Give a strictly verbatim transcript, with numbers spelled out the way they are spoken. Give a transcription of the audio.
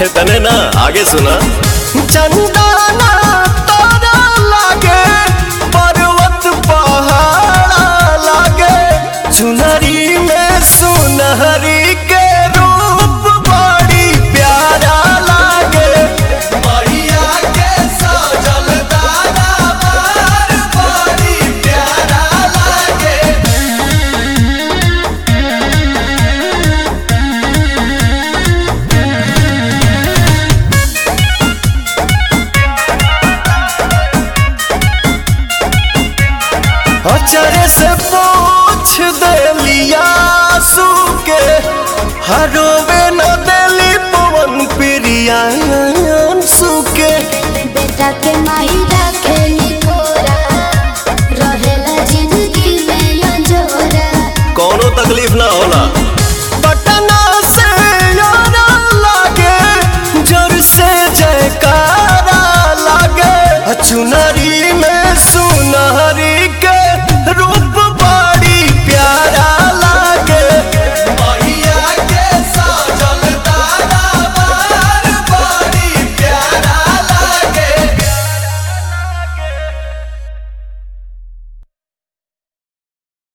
अरे तने ना आगे सुना। चंदना तारा लागे पर्वत पहाड़ लागे चुनरी में सुनहरी के रूप बड़ी प्यारा लागे बढ़िया के सजल दरबार बड़ी प्यारा लागे। अचरे से पूछ देलिया सू के हरोवे न देली पवन प्रिया